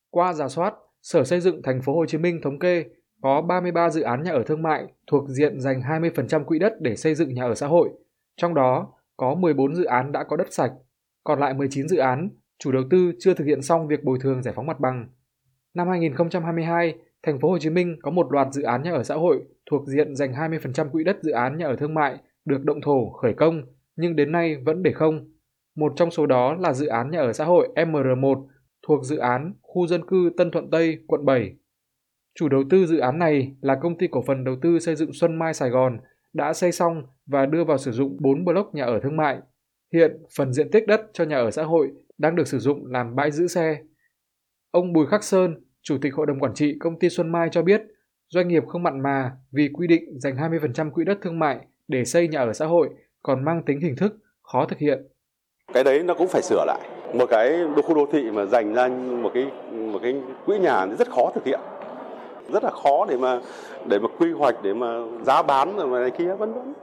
Qua rà soát, Sở Xây dựng Thành phố Hồ Chí Minh thống kê có 33 dự án nhà ở thương mại thuộc diện dành 20% quỹ đất để xây dựng nhà ở xã hội. Trong đó, có 14 dự án đã có đất sạch, còn lại 19 dự án, chủ đầu tư chưa thực hiện xong việc bồi thường giải phóng mặt bằng. Năm 2022, Thành phố Hồ Chí Minh có một loạt dự án nhà ở xã hội thuộc diện dành 20% quỹ đất dự án nhà ở thương mại được động thổ khởi công, nhưng đến nay vẫn để không. Một trong số đó là dự án nhà ở xã hội MR1 thuộc dự án khu dân cư Tân Thuận Tây, quận 7. Chủ đầu tư dự án này là Công ty Cổ phần Đầu tư Xây dựng Xuân Mai Sài Gòn đã xây xong và đưa vào sử dụng 4 block nhà ở thương mại. Hiện, phần diện tích đất cho nhà ở xã hội đang được sử dụng làm bãi giữ xe. Ông Bùi Khắc Sơn, Chủ tịch Hội đồng Quản trị Công ty Xuân Mai cho biết, doanh nghiệp không mặn mà vì quy định dành 20% quỹ đất thương mại để xây nhà ở xã hội còn mang tính hình thức, khó thực hiện. Cái đấy nó cũng phải sửa lại. Một cái khu đô thị mà dành ra một cái quỹ nhà rất khó thực hiện. Rất là khó để mà quy hoạch, để mà giá bán rồi này kia vân vân.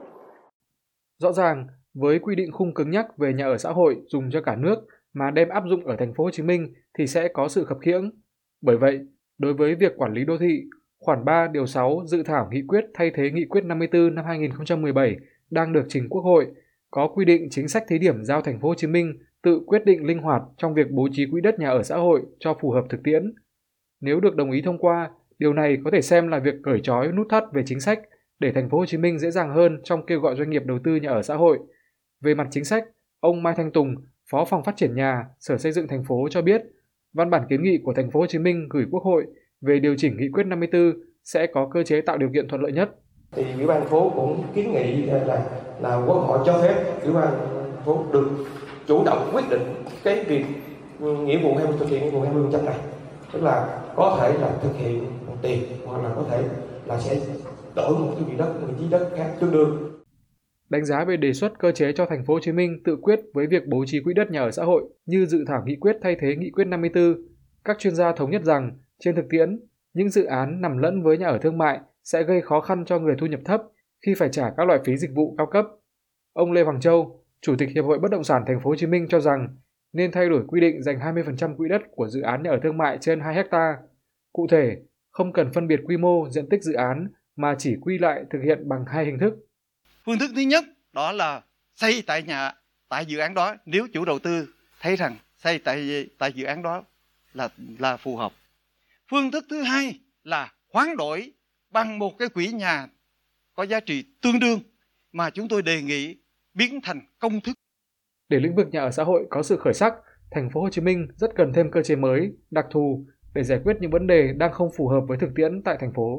Rõ ràng, với quy định khung cứng nhắc về nhà ở xã hội dùng cho cả nước mà đem áp dụng ở Thành phố Hồ Chí Minh thì sẽ có sự khập khiễng. Bởi vậy, đối với việc quản lý đô thị, khoản 3 điều 6 dự thảo nghị quyết thay thế nghị quyết 54 năm 2017 đang được trình Quốc hội có quy định chính sách thí điểm giao Thành phố Hồ Chí Minh tự quyết định linh hoạt trong việc bố trí quỹ đất nhà ở xã hội cho phù hợp thực tiễn. Nếu được đồng ý thông qua, điều này có thể xem là việc cởi trói nút thắt về chính sách để Thành phố Hồ Chí Minh dễ dàng hơn trong kêu gọi doanh nghiệp đầu tư nhà ở xã hội. Về mặt chính sách, ông Mai Thanh Tùng, Phó phòng phát triển nhà, Sở Xây dựng thành phố cho biết, văn bản kiến nghị của Thành phố Hồ Chí Minh gửi Quốc hội về điều chỉnh nghị quyết 54 sẽ có cơ chế tạo điều kiện thuận lợi nhất. Thì Ủy ban thành phố cũng kiến nghị là Quốc hội cho phép Ủy ban thành phố được chủ động quyết định cái việc nghĩa vụ thực hiện nghĩa vụ 20% này, tức là có thể là thực hiện bằng tiền hoặc là có thể là sẽ đổi một cái vị trí đất khác tương đương. Đánh giá về đề xuất cơ chế cho Thành phố Hồ Chí Minh tự quyết với việc bố trí quỹ đất nhà ở xã hội như dự thảo nghị quyết thay thế nghị quyết 54, các chuyên gia thống nhất rằng trên thực tiễn, những dự án nằm lẫn với nhà ở thương mại sẽ gây khó khăn cho người thu nhập thấp khi phải trả các loại phí dịch vụ cao cấp. Ông Lê Hoàng Châu, Chủ tịch Hiệp hội Bất động sản Thành phố Hồ Chí Minh cho rằng nên thay đổi quy định dành 20% quỹ đất của dự án nhà ở thương mại trên 2 ha. Cụ thể, không cần phân biệt quy mô, diện tích dự án mà chỉ quy lại thực hiện bằng hai hình thức. Phương thức thứ nhất đó là xây tại dự án đó, nếu chủ đầu tư thấy rằng xây tại dự án đó là phù hợp. Phương thức thứ hai là hoán đổi bằng một cái quỹ nhà có giá trị tương đương mà chúng tôi đề nghị biến thành công thức. Để lĩnh vực nhà ở xã hội có sự khởi sắc, Thành phố Hồ Chí Minh rất cần thêm cơ chế mới, đặc thù để giải quyết những vấn đề đang không phù hợp với thực tiễn tại thành phố.